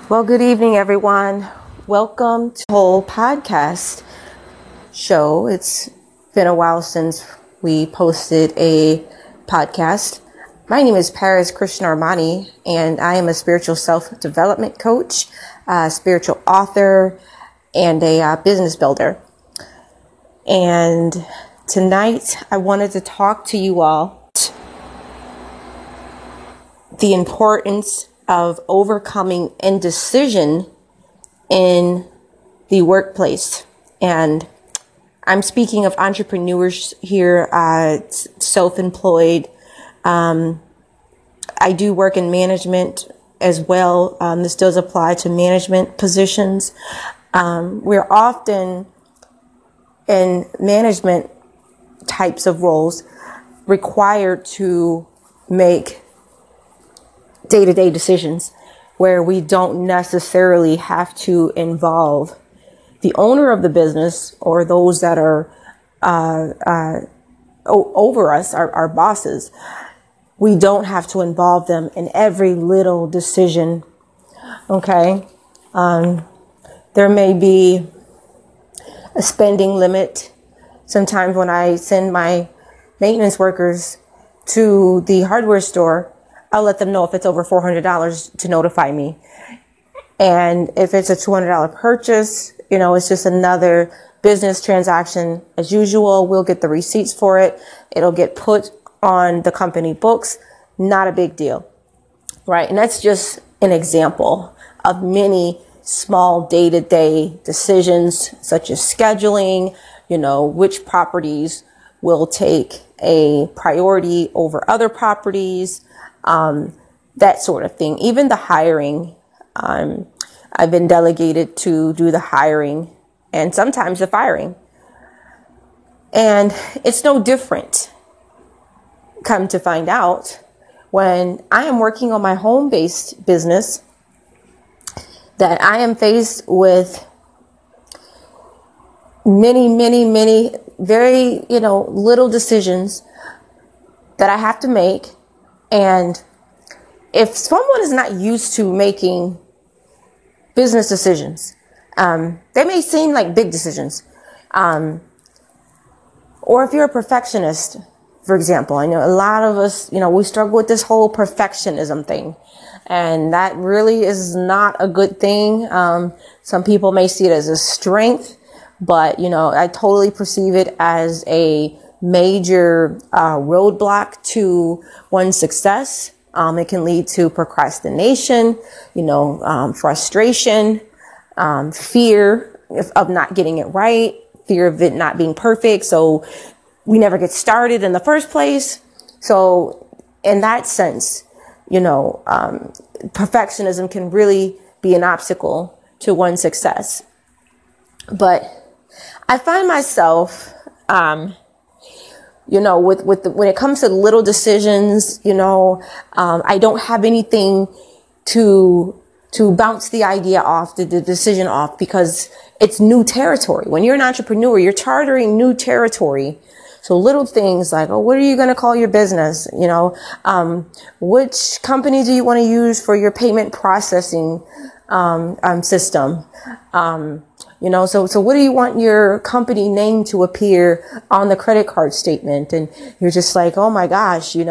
Well, good evening, everyone. Welcome to the whole podcast show. It's been a while since we posted a podcast. My name is Paris Krishna Armani, and I am a spiritual self-development coach, a spiritual author, and a business builder. And tonight, I wanted to talk to you all about the importance of overcoming indecision in the workplace. And I'm speaking of entrepreneurs here, self-employed. I do work in management as well. This does apply to management positions. We're often in management types of roles required to make day-to-day decisions where we don't necessarily have to involve the owner of the business or those that are over us, our bosses. We don't have to involve them in every little decision. Okay. There may be a spending limit. Sometimes when I send my maintenance workers to the hardware store, I'll let them know if it's over $400 to notify me. And if it's a $200 purchase, it's just another business transaction as usual. We'll get the receipts for it. It'll get put on the company books. Not a big deal, right? And that's just an example of many small day-to-day decisions, such as scheduling, which properties will take a priority over other properties, that sort of thing. Even the hiring, I've been delegated to do the hiring and sometimes the firing. And it's no different, come to find out, when I am working on my home-based business, that I am faced with many, very, little decisions that I have to make. And if someone is not used to making business decisions, they may seem like big decisions. Or if you're a perfectionist, for example, I know a lot of us, we struggle with this whole perfectionism thing. And that really is not a good thing. Some people may see it as a strength, but, I totally perceive it as a major roadblock to one's success. It can lead to procrastination, frustration, fear of not getting it right, fear of it not being perfect. So we never get started in the first place. So in that sense, perfectionism can really be an obstacle to one's success. But I find myself, when it comes to little decisions, I don't have anything to bounce the idea off, the decision off, because it's new territory. When you're an entrepreneur, you're chartering new territory. So little things like, what are you going to call your business? Which company do you want to use for your payment processing system? So what do you want your company name to appear on the credit card statement? And you're just like, oh my gosh, do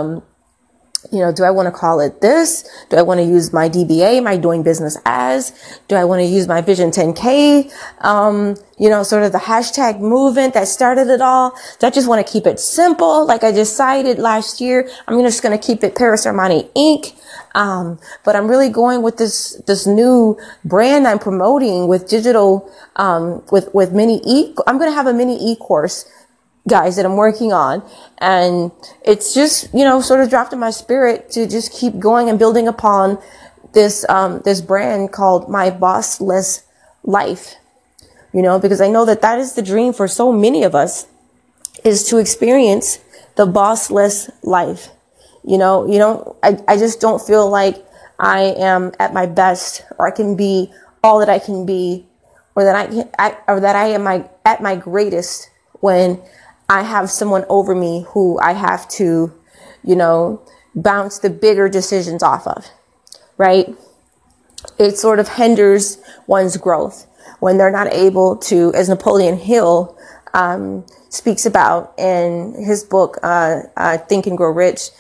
I want to call it this? Do I want to use my DBA? Am I doing business as? Do I want to use my Vision 10K? Sort of the hashtag movement that started it all. Do I just want to keep it simple? Like I decided last year, I'm just going to keep it Paris Armani Inc. But I'm really going with this new brand I'm promoting with digital, with I'm going to have a mini e-course, guys, that I'm working on. And it's just, sort of dropped in my spirit to just keep going and building upon this brand called My Bossless Life, because I know that is the dream for so many of us, is to experience the bossless life. I just don't feel like I am at my best, or I can be all that I can be, or that I am at my greatest when I have someone over me who I have to, bounce the bigger decisions off of, right? it sort of hinders one's growth when they're not able to, as Napoleon Hill speaks about in his book, Think and Grow Rich.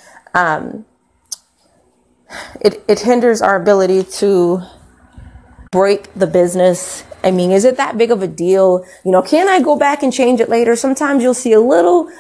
It hinders our ability to break the business. I mean, is it that big of a deal? Can I go back and change it later? Sometimes you'll see a little,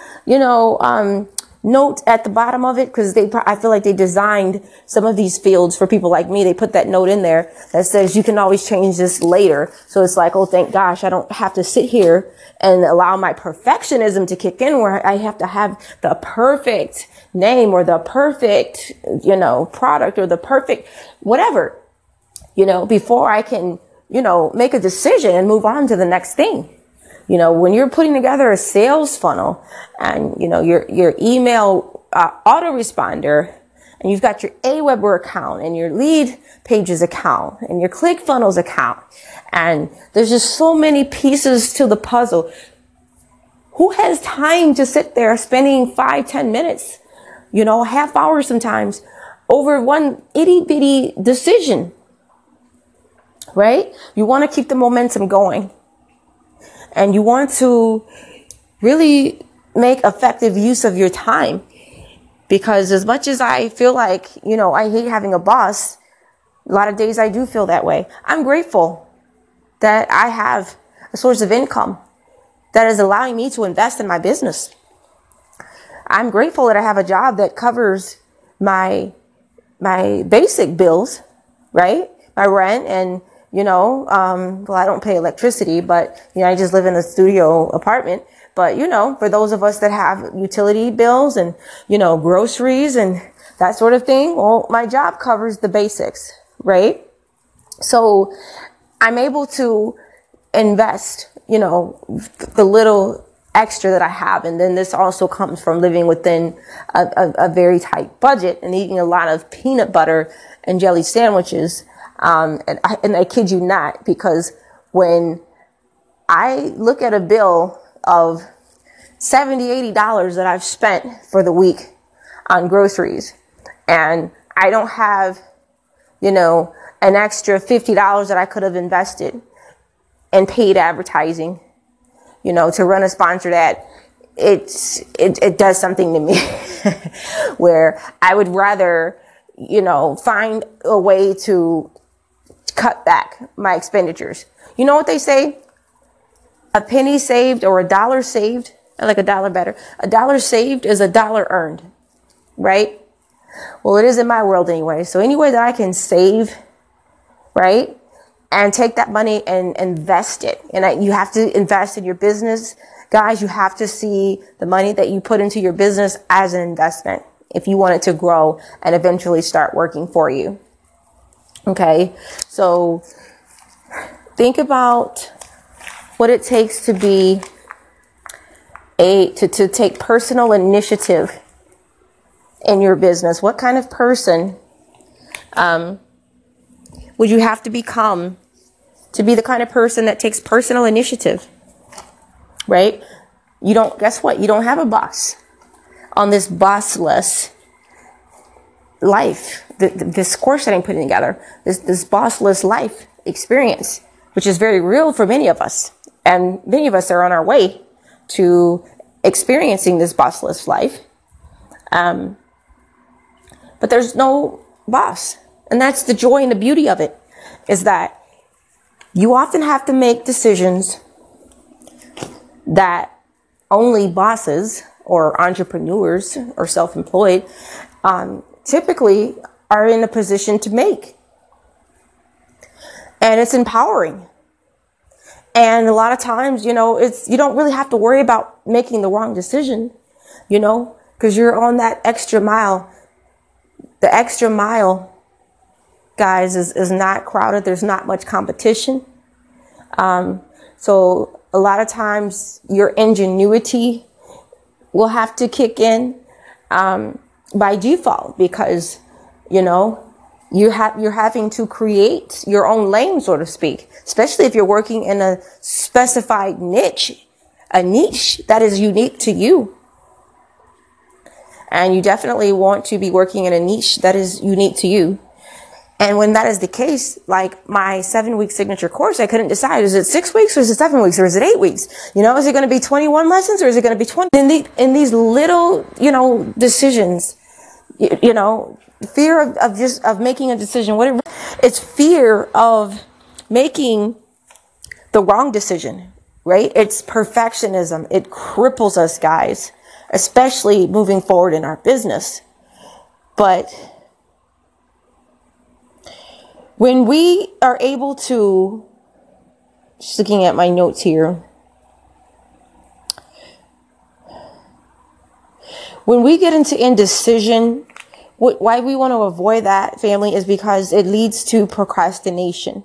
note at the bottom of it, because I feel like they designed some of these fields for people like me. They put that note in there that says you can always change this later. So it's like, oh, thank gosh, I don't have to sit here and allow my perfectionism to kick in, where I have to have the perfect name or the perfect, product or the perfect whatever, before I can, make a decision and move on to the next thing. When you're putting together a sales funnel and, your email autoresponder, and you've got your Aweber account and your lead pages account and your ClickFunnels account, and there's just so many pieces to the puzzle. Who has time to sit there spending 5-10 minutes, a half hour sometimes over one itty bitty decision, right? You want to keep the momentum going. And you want to really make effective use of your time, because as much as I feel like, I hate having a boss, a lot of days I do feel that way. I'm grateful that I have a source of income that is allowing me to invest in my business. I'm grateful that I have a job that covers my basic bills, right? My rent and I don't pay electricity, but, I just live in a studio apartment. But, for those of us that have utility bills and, groceries and that sort of thing, well, my job covers the basics, right? So I'm able to invest, the little extra that I have. And then this also comes from living within a very tight budget and eating a lot of peanut butter and jelly sandwiches. And I kid you not, because when I look at a bill of $70, $80 that I've spent for the week on groceries, and I don't have, an extra $50 that I could have invested in paid advertising, to run a sponsored ad, it does something to me where I would rather, find a way to cut back my expenditures. You know what they say? A penny saved or a dollar saved, I like a dollar better. A dollar saved is a dollar earned, right? Well, it is in my world anyway. So any way that I can save, right? And take that money and invest it. And you have to invest in your business. Guys, you have to see the money that you put into your business as an investment if you want it to grow and eventually start working for you. Okay, so think about what it takes to be to take personal initiative in your business. What kind of person would you have to become to be the kind of person that takes personal initiative, right? Guess what? You don't have a boss on this bossless life. This course that I'm putting together, this bossless life experience, which is very real for many of us. And many of us are on our way to experiencing this bossless life. But there's no boss. And that's the joy and the beauty of it, is that you often have to make decisions that only bosses or entrepreneurs or self-employed typically are in a position to make. And it's empowering. And a lot of times, you don't really have to worry about making the wrong decision, because you're on that extra mile. The extra mile, guys, is not crowded. There's not much competition. So a lot of times your ingenuity will have to kick in by default, because, you're having to create your own lane, so to speak, especially if you're working in a specified niche, a niche that is unique to you. And you definitely want to be working in a niche that is unique to you. And when that is the case, like my 7-week signature course, I couldn't decide, is it 6 weeks or is it 7 weeks or is it 8 weeks? You know, is it going to be 21 lessons or is it going to be 20? In these little, you know, decisions, you know, fear of making a decision. It's fear of making the wrong decision, right? It's perfectionism. It cripples us, guys, especially moving forward in our business. But when we are able to, just looking at my notes here, when we get into indecision, why we want to avoid that, family, is because it leads to procrastination.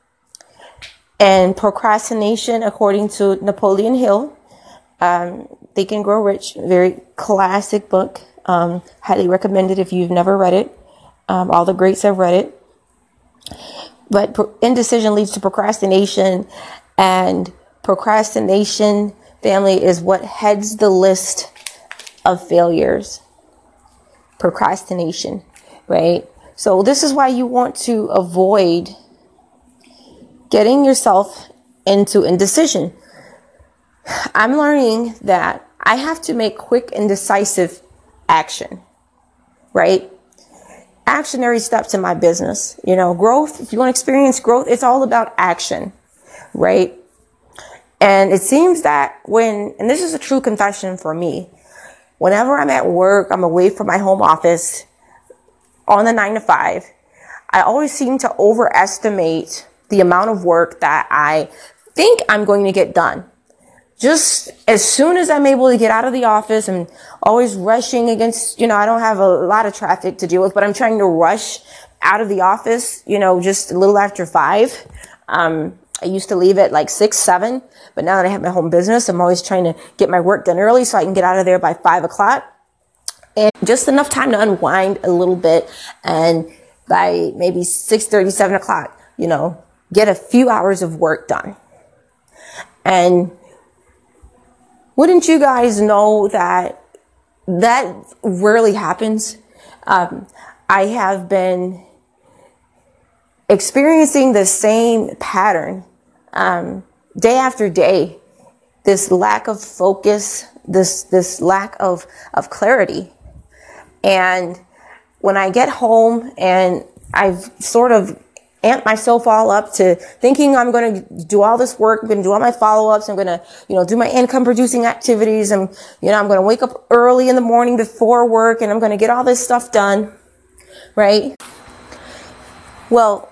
And procrastination, according to Napoleon Hill, Think and Grow Rich, very classic book, highly recommended if you've never read it. All the greats have read it. But indecision leads to procrastination, and procrastination, family, is what heads the list of failures. Procrastination, right? So this is why you want to avoid getting yourself into indecision. I'm learning that I have to make quick and decisive action, right? Actionary steps in my business. You know, growth, if you want to experience growth, it's all about action, right? And it seems that and this is a true confession for me, whenever I'm at work, I'm away from my home office on the 9 to 5, I always seem to overestimate the amount of work that I think I'm going to get done. Just as soon as I'm able to get out of the office, I'm always rushing against, you know, I don't have a lot of traffic to deal with, but I'm trying to rush out of the office, you know, just a little after 5. I used to leave at like 6, 7, but now that I have my home business, I'm always trying to get my work done early so I can get out of there by 5 o'clock. And just enough time to unwind a little bit. And by maybe 6:30, 7 o'clock, you know, get a few hours of work done. And wouldn't you guys know that rarely happens? I have been experiencing the same pattern day after day. This lack of focus, this lack of clarity. And when I get home and I've sort of amped myself all up to thinking I'm going to do all this work, I'm going to do all my follow-ups, I'm going to, you know, do my income producing activities, and, you know, I'm going to wake up early in the morning before work, and I'm going to get all this stuff done, right? Well,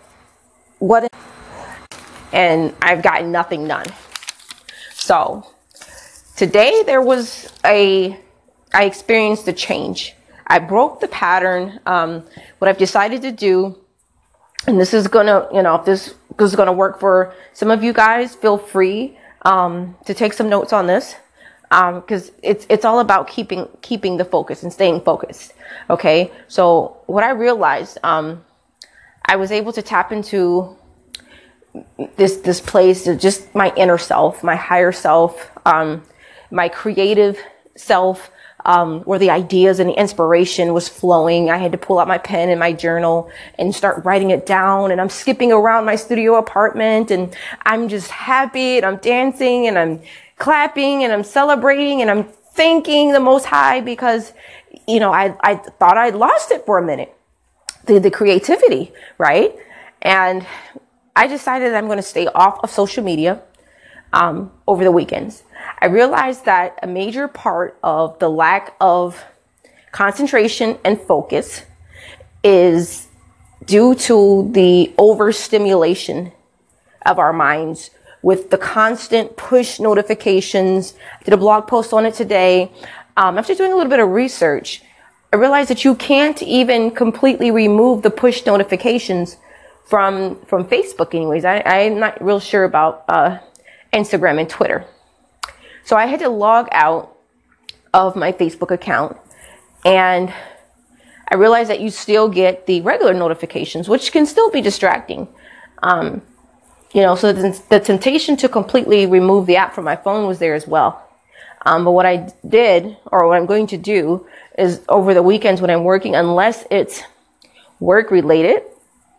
and I've gotten nothing done. So today I experienced a change. I broke the pattern. What I've decided to do, and this is gonna, you know, if this is gonna work for some of you guys, feel free to take some notes on this, because it's all about keeping the focus and staying focused. Okay, so what I realized, I was able to tap into this place of just my inner self, my higher self, my creative self, where the ideas and the inspiration was flowing. I had to pull out my pen and my journal and start writing it down. And I'm skipping around my studio apartment, and I'm just happy, and I'm dancing, and I'm clapping, and I'm celebrating, and I'm thanking the Most High, because, you know, I thought I'd lost it for a minute, the creativity, right? And I decided that I'm going to stay off of social media over the weekends. I realized that a major part of the lack of concentration and focus is due to the overstimulation of our minds with the constant push notifications. I did a blog post on it today. After doing a little bit of research, I realized that you can't even completely remove the push notifications from Facebook anyways. I'm not real sure about Instagram and Twitter. So I had to log out of my Facebook account, and I realized that you still get the regular notifications, which can still be distracting. You know, so the temptation to completely remove the app from my phone was there as well. But what I did, or what I'm going to do, is over the weekends when I'm working, unless it's work related,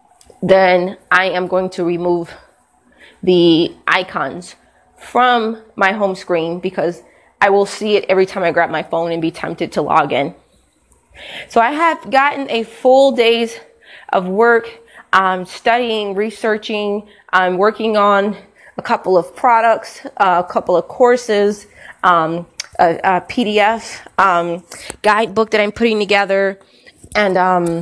then I am going to remove the icons from my home screen because I will see it every time I grab my phone and be tempted to log in. So I have gotten a full day's of work, studying, researching, working on a couple of products, a couple of courses, a PDF guidebook that I'm putting together. And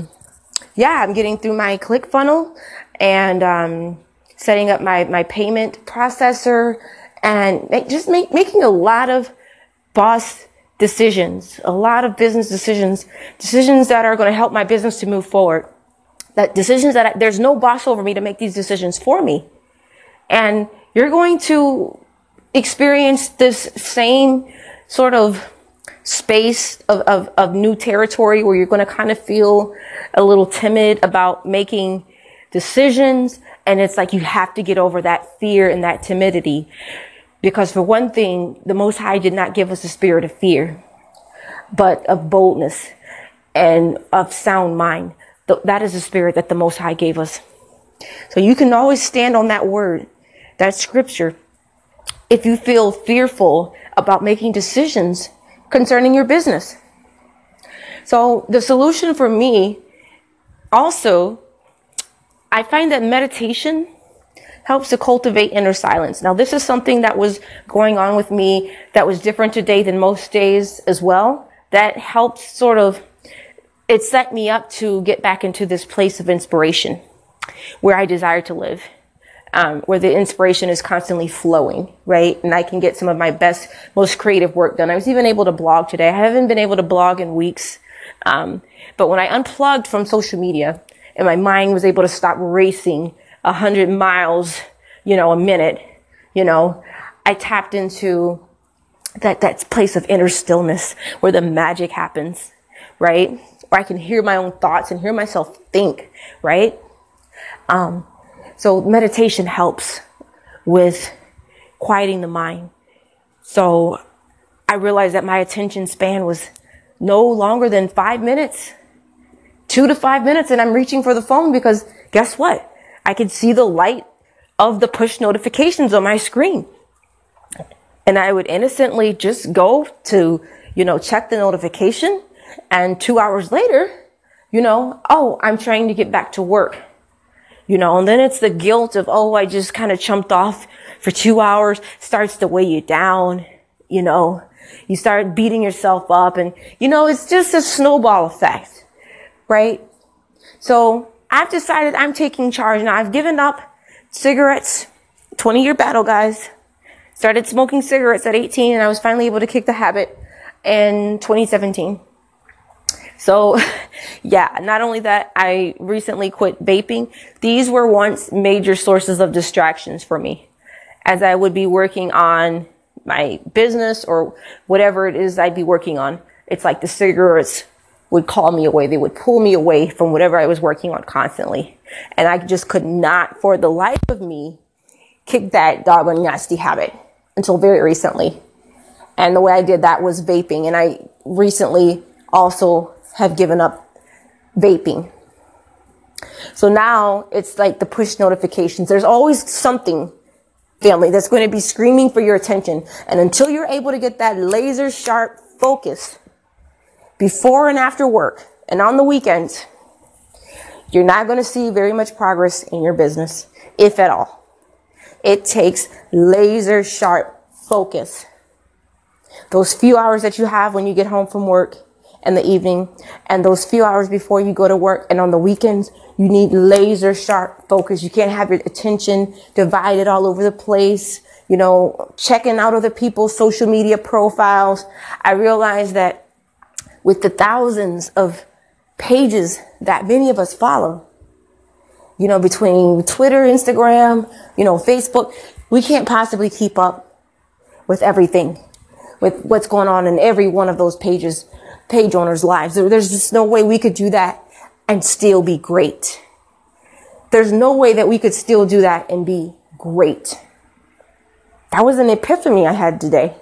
I'm getting through my ClickFunnels and setting up my payment processor and making a lot of boss decisions, a lot of business decisions that are going to help my business to move forward. That decisions that there's no boss over me to make these decisions for me. And you're going to experience this same sort of space of new territory where you're going to kind of feel a little timid about making decisions. And it's like you have to get over that fear and that timidity. Because for one thing, the Most High did not give us a spirit of fear, but of boldness and of sound mind. That is the spirit that the Most High gave us. So you can always stand on that word, that scripture, if you feel fearful about making decisions concerning your business. So the solution for me also, I find that meditation helps to cultivate inner silence. Now, this is something that was going on with me that was different today than most days as well. That helped it set me up to get back into this place of inspiration where I desire to live, where the inspiration is constantly flowing, right? And I can get some of my best, most creative work done. I was even able to blog today. I haven't been able to blog in weeks. But when I unplugged from social media and my mind was able to stop racing 100 miles, a minute, I tapped into that place of inner stillness where the magic happens, right? Where I can hear my own thoughts and hear myself think, right? So meditation helps with quieting the mind. So I realized that my attention span was no longer than 5 minutes, 2 to 5 minutes. And I'm reaching for the phone because guess what? I could see the light of the push notifications on my screen. And I would innocently just go to, check the notification. And 2 hours later, I'm trying to get back to work. And then it's the guilt of, I just kind of chumped off for 2 hours, starts to weigh you down. You start beating yourself up and, it's just a snowball effect, right? So I've decided I'm taking charge now. I've given up cigarettes, 20-year battle, guys. Started smoking cigarettes at 18 and I was finally able to kick the habit in 2017. So not only that, I recently quit vaping. These were once major sources of distractions for me as I would be working on my business or whatever it is I'd be working on. It's like the cigarettes would call me away. They would pull me away from whatever I was working on constantly. And I just could not, for the life of me, kick that doggone nasty habit until very recently. And the way I did that was vaping. And I recently also have given up vaping. So now it's like the push notifications. There's always something, family, that's going to be screaming for your attention. And until you're able to get that laser sharp focus before and after work and on the weekends, you're not going to see very much progress in your business, if at all. It takes laser sharp focus. Those few hours that you have when you get home from work in the evening and those few hours before you go to work and on the weekends, you need laser sharp focus. You can't have your attention divided all over the place, checking out other people's social media profiles. I realized that with the thousands of pages that many of us follow, between Twitter, Instagram, Facebook, we can't possibly keep up with everything, with what's going on in every one of those page owners' lives. There's just no way we could do that and still be great. There's no way that we could still do that and be great. That was an epiphany I had today.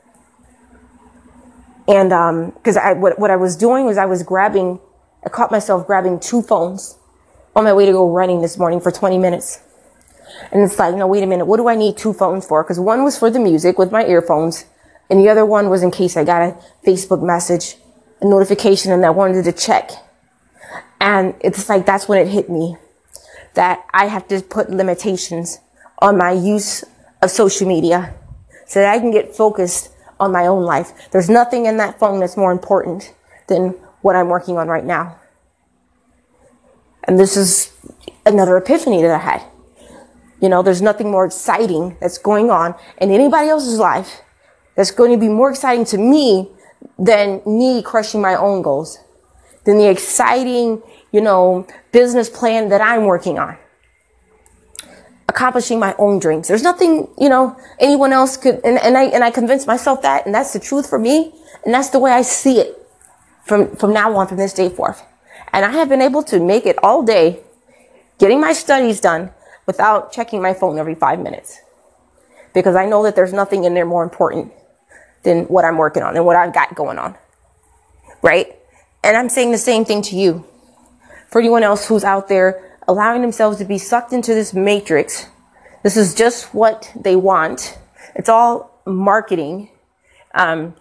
And because what I was doing was I caught myself grabbing 2 phones on my way to go running this morning for 20 minutes. And it's like, no, wait a minute. What do I need 2 phones for? Because one was for the music with my earphones. And the other one was in case I got a Facebook message, a notification, and I wanted to check. And it's like, that's when it hit me that I have to put limitations on my use of social media so that I can get focused on my own life. There's nothing in that phone that's more important than what I'm working on right now. And this is another epiphany that I had. You know, there's nothing more exciting that's going on in anybody else's life that's going to be more exciting to me than me crushing my own goals, than the exciting, business plan that I'm working on, accomplishing my own dreams. There's nothing, anyone else could, and I convinced myself that, and that's the truth for me, and that's the way I see it from now on, from this day forth. And I have been able to make it all day, getting my studies done without checking my phone every 5 minutes, because I know that there's nothing in there more important than what I'm working on and what I've got going on, right? And I'm saying the same thing to you. For anyone else who's out there allowing themselves to be sucked into this matrix, this is just what they want. It's all marketing. The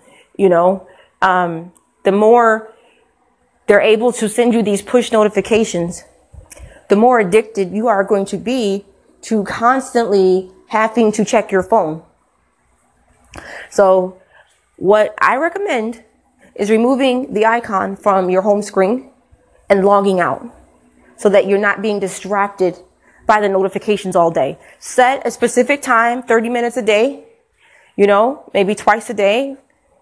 more they're able to send you these push notifications, the more addicted you are going to be to constantly having to check your phone. So what I recommend is removing the icon from your home screen and logging out so that you're not being distracted by the notifications all day. Set a specific time, 30 minutes a day, maybe twice a day,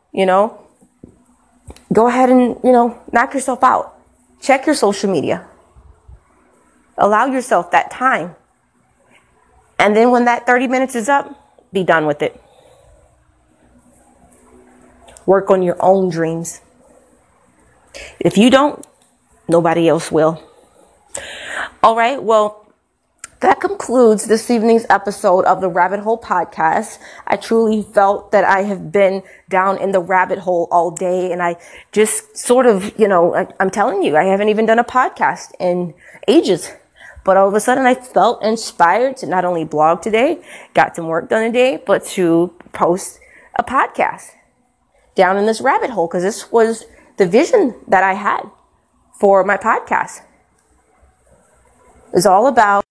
go ahead and, knock yourself out. Check your social media. Allow yourself that time. And then when that 30 minutes is up, be done with it. Work on your own dreams. If you don't, nobody else will. All right. Well, that concludes this evening's episode of the Rabbit Hole Podcast. I truly felt that I have been down in the rabbit hole all day, and I just sort of, I'm telling you, I haven't even done a podcast in ages. But all of a sudden I felt inspired to not only blog today, got some work done today, but to post a podcast down in this rabbit hole, because this was the vision that I had for my podcast. It's all about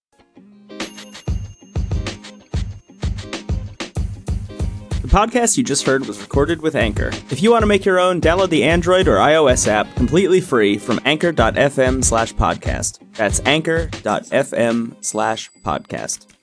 The podcast you just heard was recorded with Anchor. If you want to make your own, download the Android or iOS app completely free from anchor.fm/podcast. That's anchor.fm/podcast.